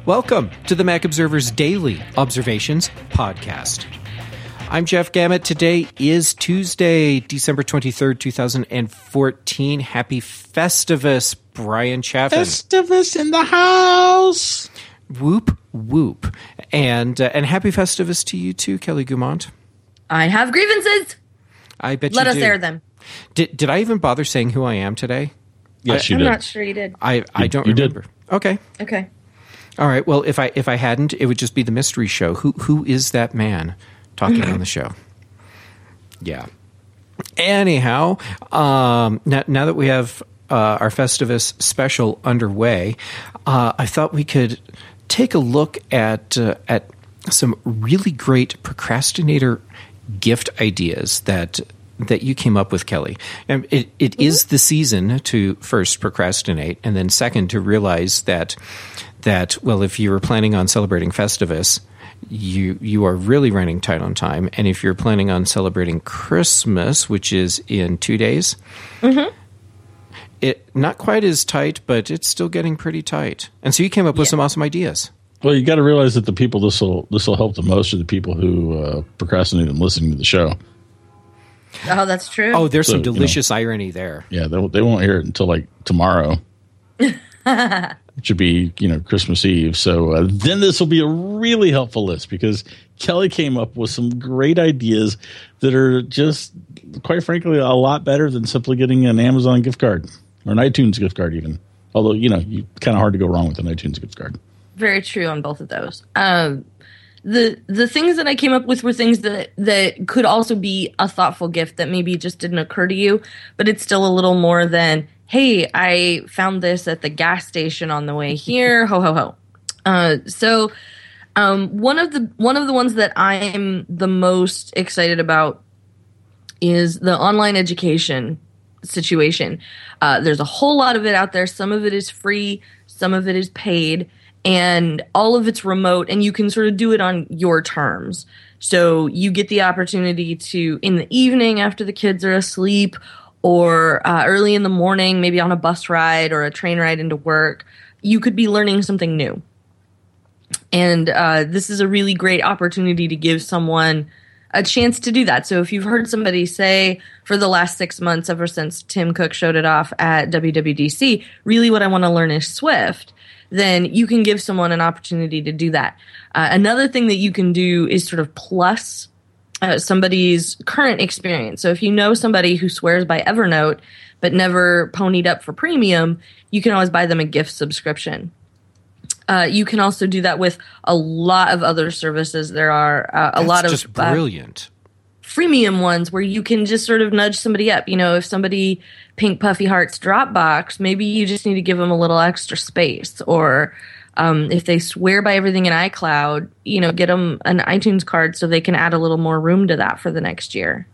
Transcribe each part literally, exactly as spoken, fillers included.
Welcome to the Mac Observer's Daily Observations Podcast. I'm Jeff Gamet. Today is Tuesday, December twenty-third, twenty fourteen. Happy Festivus, Brian Chaffin. Festivus in the house. Whoop, whoop. And uh, and happy Festivus to you too, Kelly Gumont. I have grievances. I bet Let you us do. air them. Did, did I even bother saying who I am today? Yes, I, you I'm did. not sure you did. I, I don't you remember. did. Okay. Okay. All right. Well, if I if I hadn't, it would just be the mystery show. Who who is that man talking on the show? Yeah. Anyhow, um, now now that we have uh, our Festivus special underway, uh, I thought we could take a look at uh, at some really great procrastinator gift ideas that that you came up with, Kelly. And it, it mm-hmm. is the season to first procrastinate, and then second to realize that that well, if you were planning on celebrating Festivus, you you are really running tight on time, and if you're planning on celebrating Christmas, which is in two days, mm-hmm. it not quite as tight, but it's still getting pretty tight. And so you came up with yeah. some awesome ideas. Well, you got to realize that the people this will this will help the most are the people who uh, procrastinate and listening to the show. Oh, that's true. Oh, there's So, some delicious you know, irony there. Yeah, they, they won't hear it until like tomorrow. It should be, you know, Christmas Eve. So uh, then this will be a really helpful list because Kelly came up with some great ideas that are just, quite frankly, a lot better than simply getting an Amazon gift card or an iTunes gift card even. Although, you know, you kind of hard to go wrong with an iTunes gift card. Very true on both of those. Um, the the things that I came up with were things that, that could also be a thoughtful gift that maybe just didn't occur to you, but it's still a little more than, hey, I found this at the gas station on the way here. Ho, ho, ho. Uh, so um, one of the one of the ones that I'm the most excited about is the online education situation. Uh, there's a whole lot of it out there. Some of it is free. Some of it is paid. And all of it's remote, and you can sort of do it on your terms. So you get the opportunity to, in the evening after the kids are asleep, or uh, early in the morning, maybe on a bus ride or a train ride into work, you could be learning something new. And uh, this is a really great opportunity to give someone a chance to do that. So if you've heard somebody say for the last six months, ever since Tim Cook showed it off at W W D C, really what I want to learn is Swift, then you can give someone an opportunity to do that. Uh, another thing that you can do is sort of plus uh, somebody's current experience. So if you know somebody who swears by Evernote but never ponied up for premium, you can always buy them a gift subscription. Uh, you can also do that with a lot of other services. There are uh, a That's lot of just brilliant. Uh, freemium ones where you can just sort of nudge somebody up. You know, if somebody pink puffy hearts Dropbox, maybe you just need to give them a little extra space. Or um, if they swear by everything in iCloud, you know, get them an iTunes card so they can add a little more room to that for the next year.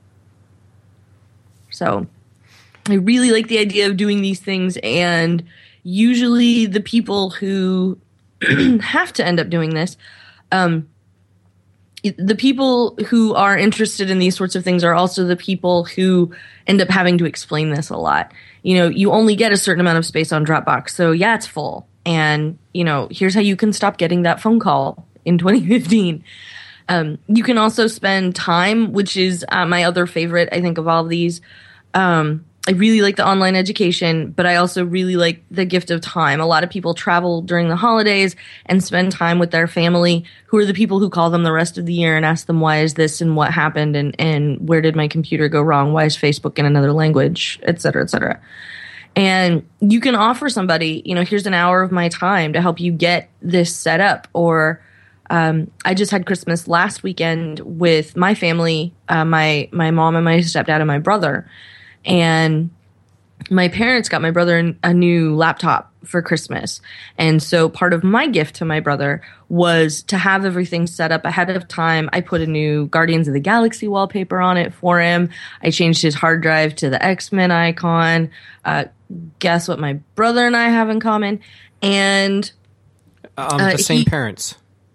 So I really like the idea of doing these things, and usually the people who have to end up doing this, um, the people who are interested in these sorts of things are also the people who end up having to explain this a lot. You know, you only get a certain amount of space on Dropbox, so yeah, it's full. And, you know, here's how you can stop getting that phone call in twenty fifteen. Um, you can also spend time, which is uh, my other favorite, I think, of all of these. Um, I really like the online education, but I also really like the gift of time. A lot of people travel during the holidays and spend time with their family, who are the people who call them the rest of the year and ask them, why is this and what happened and, and where did my computer go wrong? Why is Facebook in another language, et cetera, et cetera. And you can offer somebody, you know, here's an hour of my time to help you get this set up. Or um, I just had Christmas last weekend with my family, uh, my my mom and my stepdad and my brother. And my parents got my brother a new laptop for Christmas. And so part of my gift to my brother was to have everything set up ahead of time. I put a new Guardians of the Galaxy wallpaper on it for him. I changed his hard drive to the X-Men icon. Uh, guess what my brother and I have in common? And um, uh, the same he, parents.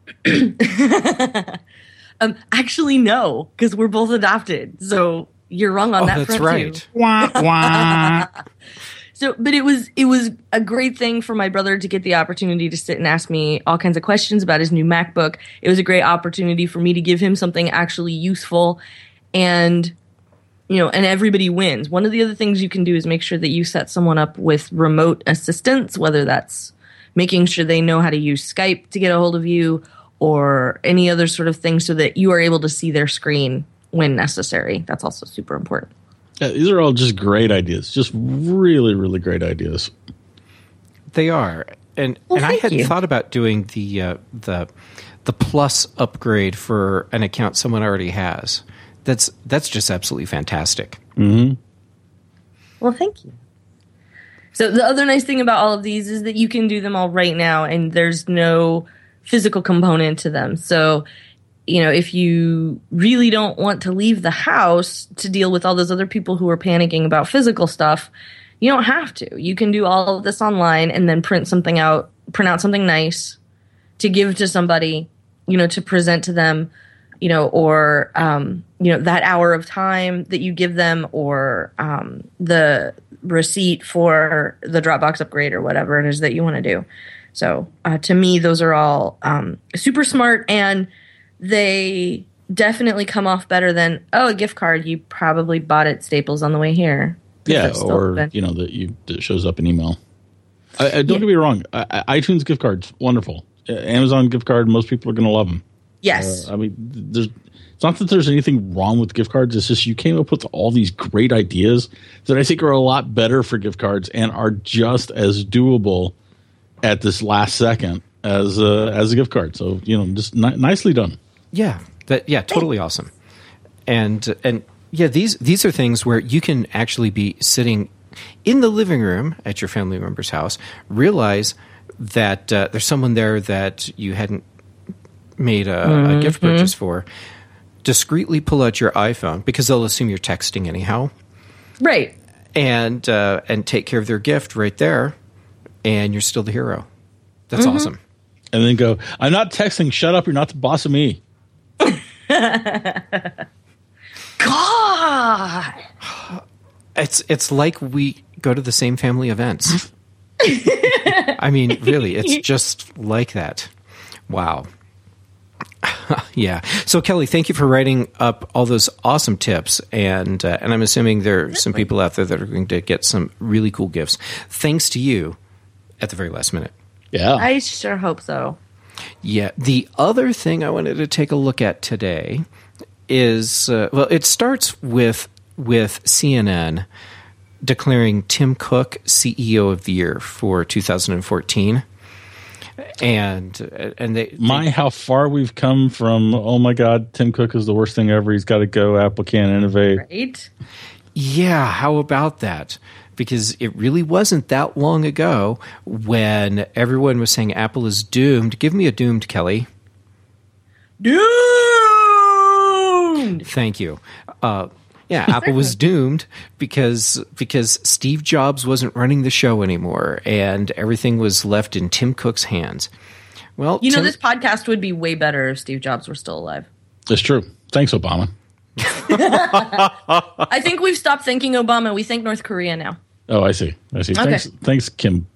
um, actually, no, because we're both adopted. So you're wrong on oh, that that's front right. too. Wah, wah. So, but it was it was a great thing for my brother to get the opportunity to sit and ask me all kinds of questions about his new MacBook. It was a great opportunity for me to give him something actually useful, and you know, and everybody wins. One of the other things you can do is make sure that you set someone up with remote assistance, whether that's making sure they know how to use Skype to get a hold of you or any other sort of thing so that you are able to see their screen when necessary. That's also super important. Yeah, these are all just great ideas. Just really, really great ideas. They are, and Well, and I thank hadn't you. thought about doing the uh, the the plus upgrade for an account someone already has. That's that's just absolutely fantastic. Mm-hmm. Well, thank you. So the other nice thing about all of these is that you can do them all right now, and there's no physical component to them. So, you know, if you really don't want to leave the house to deal with all those other people who are panicking about physical stuff, you don't have to. You can do all of this online and then print something out, print out something nice to give to somebody, you know, to present to them, you know, or, um, you know, that hour of time that you give them, or um, the receipt for the Dropbox upgrade or whatever it is that you want to do. So uh, to me, those are all um, super smart, and they definitely come off better than, oh, a gift card you probably bought at Staples on the way here. Yeah, They're still or open. you know that you that shows up in email. I, I, don't Yeah. get me wrong. I, I, iTunes gift cards, wonderful. Uh, Amazon gift card, most people are going to love them. Yes. Uh, I mean, there's it's not that there's anything wrong with gift cards. It's just you came up with all these great ideas that I think are a lot better for gift cards and are just as doable at this last second as uh, as a gift card. So you know, just ni- nicely done. Yeah, that yeah, totally awesome. And and yeah, these these are things where you can actually be sitting in the living room at your family member's house, realize that uh, there's someone there that you hadn't made a, Mm-hmm. a gift purchase for. Discreetly pull out your iPhone, because they'll assume you're texting anyhow, Right. and uh, and take care of their gift right there, and you're still the hero. That's Mm-hmm. awesome. And then go, I'm not texting. Shut up. You're not the boss of me. God. It's it's like we go to the same family events. I mean, really, it's just like that. Wow. Yeah. So, Kelly, thank you for writing up all those awesome tips, and uh, and I'm assuming there are some people out there that are going to get some really cool gifts thanks to you at the very last minute. Yeah. I sure hope so. Yeah. The other thing I wanted to take a look at today is uh, well, it starts with with C N N declaring Tim Cook C E O of the Year for two thousand fourteen. And and they, My, they how far we've come from, oh my God, Tim Cook is the worst thing ever. He's got to go. Apple can't innovate. Right? yeah, how about that? Because it really wasn't that long ago when everyone was saying Apple is doomed. Give me a doomed, Kelly. Doomed! Thank you. Uh, yeah, Apple was doomed because because Steve Jobs wasn't running the show anymore, and everything was left in Tim Cook's hands. Well, You know, Tim- this podcast would be way better if Steve Jobs were still alive. It's true. Thanks, Obama. I think we've stopped thinking Obama. We think North Korea now. Oh, I see. I see. Okay. Thanks, thanks, Kim.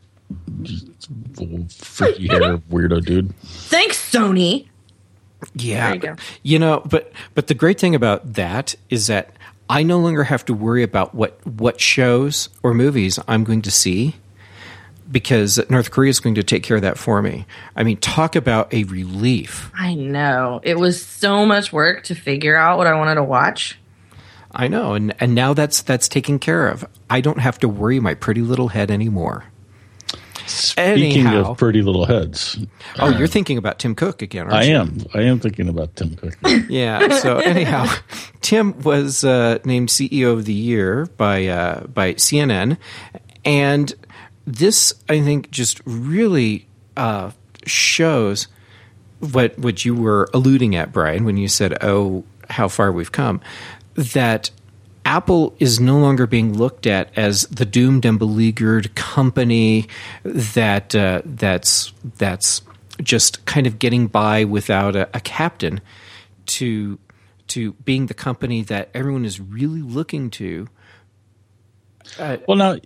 Freaky hair weirdo dude. Thanks, Sony. Yeah, There you go. you know, but but the great thing about that is that I no longer have to worry about what what shows or movies I'm going to see, because North Korea is going to take care of that for me. I mean, talk about a relief. I know. It was so much work to figure out what I wanted to watch. I know, and and now that's that's taken care of. I don't have to worry my pretty little head anymore. Speaking Anyhow. of pretty little heads, Oh, you're thinking about Tim Cook again, aren't I you? am. I am thinking about Tim Cook. Yeah. So anyhow, Tim was uh, named C E O of the Year by uh, by C N N, and this I think just really uh, shows what what you were alluding at, Brian, when you said, "Oh, how far we've come." That Apple is no longer being looked at as the doomed and beleaguered company that uh, that's that's just kind of getting by without a, a captain, to to being the company that everyone is really looking to. Well, now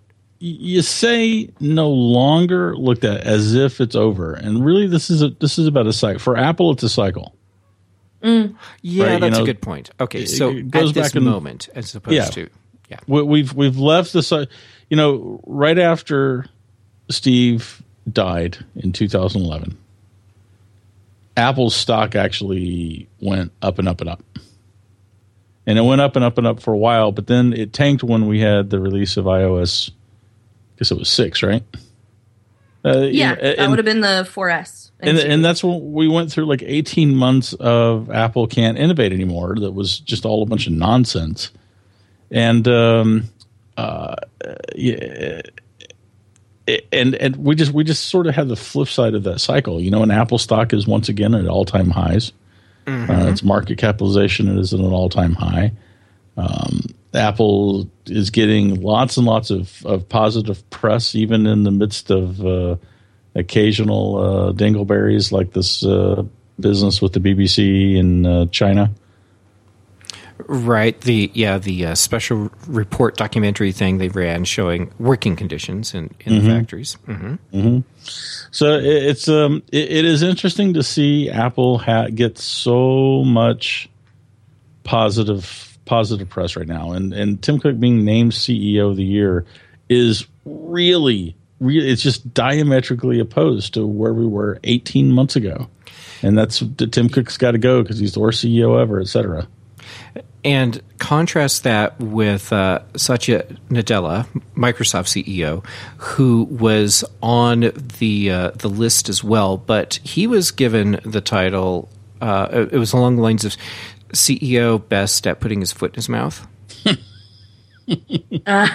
you say no longer looked at as if it's over, and really this is a this is about a cycle. For Apple, it's a cycle. Mm. Yeah, right? that's you know, a good point. Okay, so it goes at this back in, moment, as opposed yeah, to yeah, we, we've we've left this. You know, right after Steve died in two thousand eleven, Apple's stock actually went up and up and up. And it went up and up and up for a while, but then it tanked when we had the release of iOS. I guess it was six, right? Uh, yeah, and, that would have been the four S. And, and that's when we went through like eighteen months of Apple can't innovate anymore. That was just all a bunch of nonsense. And um, uh, yeah, and and we just we just sort of had the flip side of that cycle, you know. And Apple stock is once again at all time highs. Mm-hmm. Uh, its market capitalization is at an all time high. Um, Apple is getting lots and lots of, of positive press, even in the midst of uh, occasional uh, dingleberries like this uh, business with the B B C in uh, China. Right. The yeah the uh, special report documentary thing they ran showing working conditions in, in mm-hmm. the factories. Mm-hmm. Mm-hmm. So it, it's um it, it is interesting to see Apple ha- get so much positive positive press right now, and and Tim Cook being named C E O of the year is really really it's just diametrically opposed to where we were eighteen months ago, and that's Tim Cook's got to go because he's the worst C E O ever, et cetera. And contrast that with uh, Satya Nadella, Microsoft C E O, who was on the uh, the list as well, but he was given the title. Uh, it was along the lines of C E O best at putting his foot in his mouth. uh,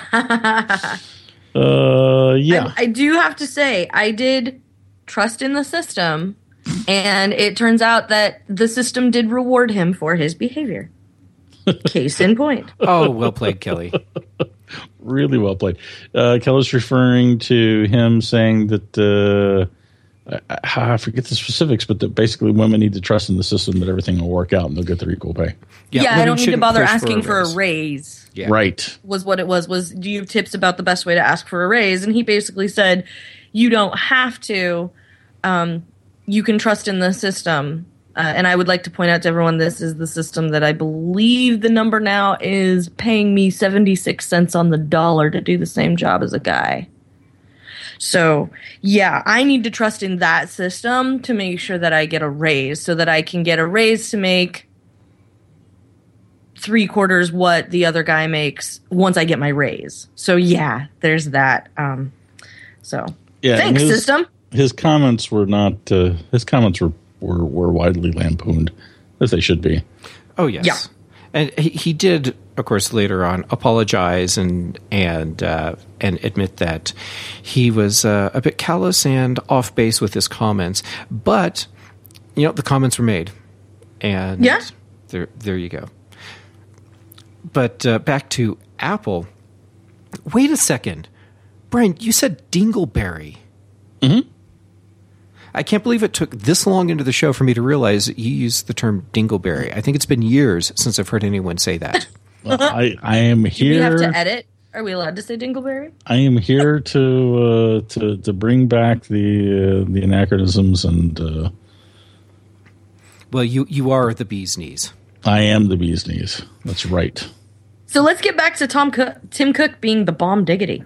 yeah, I, I do have to say, I did trust in the system, and it turns out that the system did reward him for his behavior. Case in point. Oh, well played, Kelly. Really well played. Uh, Kelly's referring to him saying that uh, I, I forget the specifics, but that basically women need to trust in the system that everything will work out and they'll get their equal pay. Yeah, yeah I don't need to bother asking for a raise. For a raise. Yeah. Right. Was what it was. Was do you have tips about the best way to ask for a raise? And he basically said, you don't have to. Um, you can trust in the system. Uh, and I would like to point out to everyone, this is the system that I believe the number now is paying me seventy-six cents on the dollar to do the same job as a guy. So, yeah, I need to trust in that system to make sure that I get a raise so that I can get a raise to make three quarters what the other guy makes once I get my raise. So, yeah, there's that. Um, so, yeah, thanks, his, system. His comments were not, uh, his comments were Were, were widely lampooned, as they should be. Oh, yes. Yeah. And he, he did, of course, later on apologize and and uh, and admit that he was uh, a bit callous and off base with his comments. But, you know, the comments were made. And yeah. there, there you go. But uh, back to Apple. Wait a second. Brian, you said dingleberry. Mm-hmm. I can't believe it took this long into the show for me to realize that you used the term dingleberry. I think it's been years since I've heard anyone say that. Well, I, I am here. Do we have to edit? Are we allowed to say dingleberry? I am here to uh, to to bring back the uh, the anachronisms and. Uh, well, you you are the bee's knees. I am the bee's knees. That's right. So let's get back to Tom Cook, Tim Cook being the bomb diggity.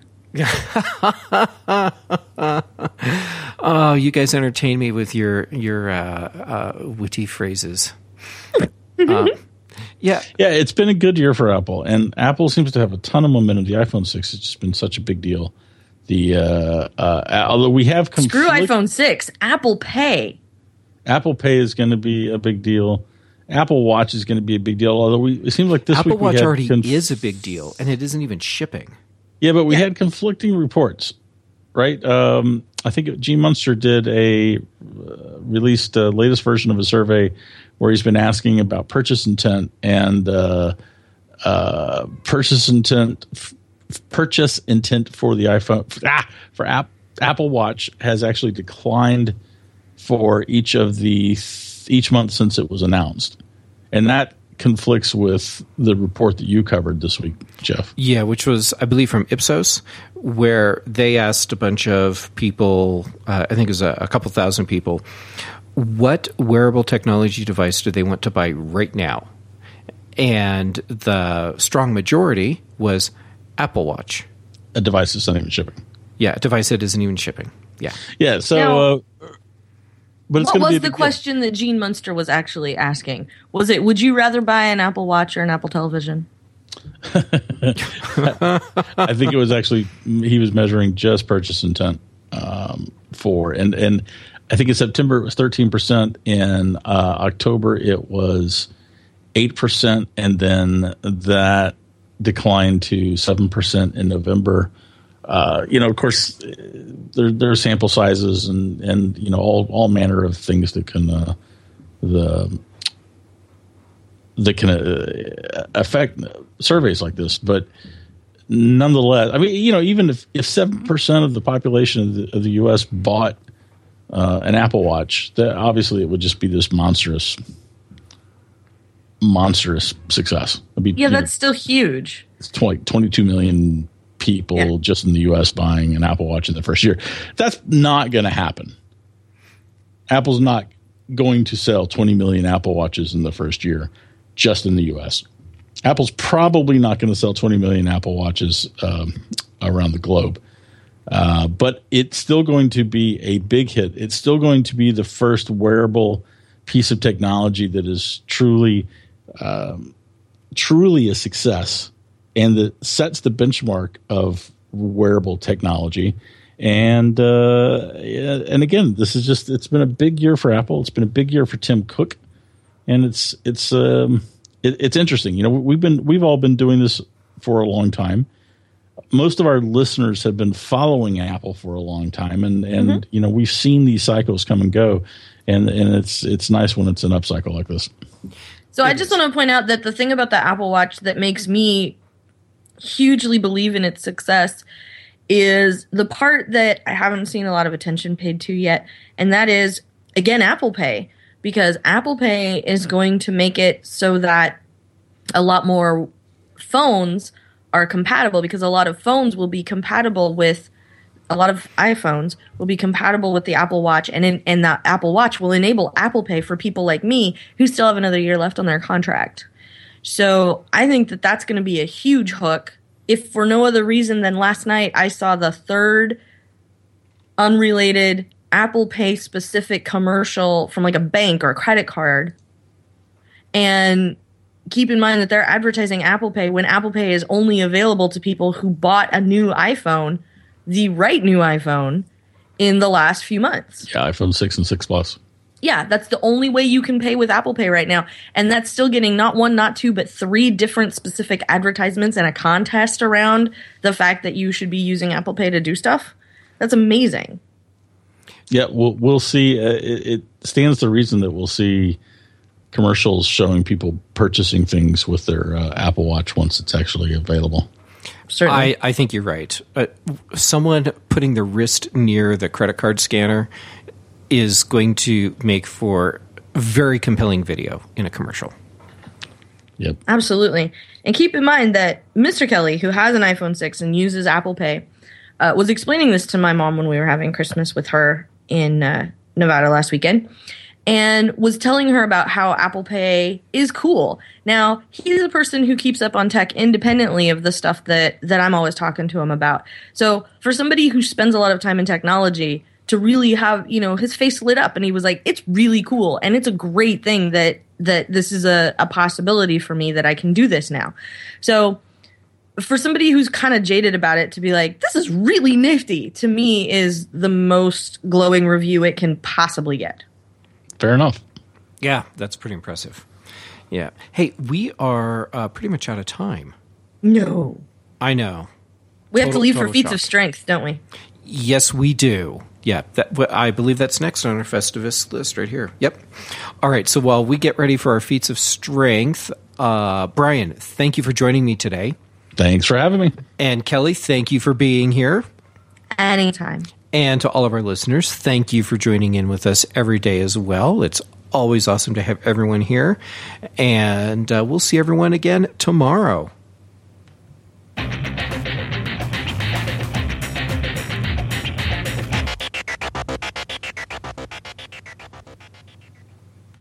Oh, you guys entertain me with your your uh, uh, witty phrases. uh, yeah, yeah, it's been a good year for Apple, and Apple seems to have a ton of momentum. The iPhone six has just been such a big deal. The uh, uh, although we have conflict- screw iPhone six, Apple Pay. Apple Pay is going to be a big deal. Apple Watch is going to be a big deal. Although we it seems like this Apple week Watch we had already conf- is a big deal, and it isn't even shipping. Yeah, but we yeah. had conflicting reports, right? Um, I think Gene Munster did a uh, released a latest version of a survey where he's been asking about purchase intent and uh, uh, purchase intent f- purchase intent for the iPhone for, ah, for app, Apple Watch has actually declined for each of the each month since it was announced, and that conflicts with the report that you covered this week, Jeff. Yeah, which was, I believe, from Ipsos, where they asked a bunch of people, uh, I think it was a, a couple thousand people, what wearable technology device do they want to buy right now? And the strong majority was Apple Watch. A device that's not even shipping. Yeah, a device that isn't even shipping. Yeah. Yeah, so... Now, uh, but it's what was be the question that Gene Munster was actually asking? Was it, would you rather buy an Apple Watch or an Apple television? I think it was actually, he was measuring just purchase intent um, for, and, and I think in September it was thirteen percent. In uh, October it was eight percent. And then that declined to seven percent in November. Uh, you know, of course, there, there are sample sizes and, and, you know, all, all manner of things that can, uh, the, that can uh, affect surveys like this. But nonetheless, I mean, you know, even if, if seven percent of the population of the, of the U S bought uh, an Apple Watch, that obviously it would just be this monstrous, monstrous success. It'd be, Yeah, that's know, still huge. It's twenty, twenty-two million people yeah. just in the U S buying an Apple Watch in the first year. That's not going to happen. Apple's not going to sell twenty million Apple Watches in the first year just in the U S. Apple's probably not going to sell twenty million Apple Watches um, around the globe. Uh, but it's still going to be a big hit. It's still going to be the first wearable piece of technology that is truly, um, truly a success, and that sets the benchmark of wearable technology. And uh, and again, this is just, it's been a big year for Apple. It's been a big year for Tim Cook. And it's it's um, it, it's interesting. You know, we've been we've all been doing this for a long time. Most of our listeners have been following Apple for a long time, and, and mm-hmm. you know, we've seen these cycles come and go, and and it's it's nice when it's an upcycle like this. So I just want to point out that the thing about the Apple Watch that makes me hugely believe in its success is the part that I haven't seen a lot of attention paid to yet, and that is, again, Apple Pay. Because Apple Pay is going to make it so that a lot more phones are compatible, because a lot of phones will be compatible with, a lot of iPhones will be compatible with the Apple Watch, and in, and the Apple Watch will enable Apple Pay for people like me who still have another year left on their contract. So I think that that's going to be a huge hook, if for no other reason than last night I saw the third unrelated Apple Pay specific commercial from like a bank or a credit card. And keep in mind that they're advertising Apple Pay when Apple Pay is only available to people who bought a new iPhone, the right new iPhone, in the last few months. Yeah, iPhone six and six Plus. Yeah, that's the only way you can pay with Apple Pay right now. And that's still getting not one, not two, but three different specific advertisements and a contest around the fact that you should be using Apple Pay to do stuff. That's amazing. Yeah, we'll we'll see. Uh, it, it stands to reason that we'll see commercials showing people purchasing things with their uh, Apple Watch once it's actually available. Certainly. I, I think you're right. Uh, someone putting their wrist near the credit card scanner is going to make for very compelling video in a commercial. Yep. Absolutely. And keep in mind that Mister Kelly, who has an iPhone six and uses Apple Pay, uh, was explaining this to my mom when we were having Christmas with her in uh, Nevada last weekend, and was telling her about how Apple Pay is cool. Now, he's a person who keeps up on tech independently of the stuff that, that I'm always talking to him about. So for somebody who spends a lot of time in technology to really have, you know, his face lit up, and he was like, it's really cool, and it's a great thing that that this is a, a possibility for me, that I can do this now. So for somebody who's kind of jaded about it to be like, this is really nifty, to me is the most glowing review it can possibly get. Fair enough. Yeah, that's pretty impressive. Yeah. Hey, we are uh, pretty much out of time. No. I know. We Total, have to leave for feats shock. of strength, don't we? Yes, we do. Yeah, that, I believe that's next on our Festivus list right here. Yep. All right, so while we get ready for our feats of strength, uh, Brian, thank you for joining me today. Thanks for having me. And Kelly, thank you for being here. Anytime. And to all of our listeners, thank you for joining in with us every day as well. It's always awesome to have everyone here. And uh, we'll see everyone again tomorrow.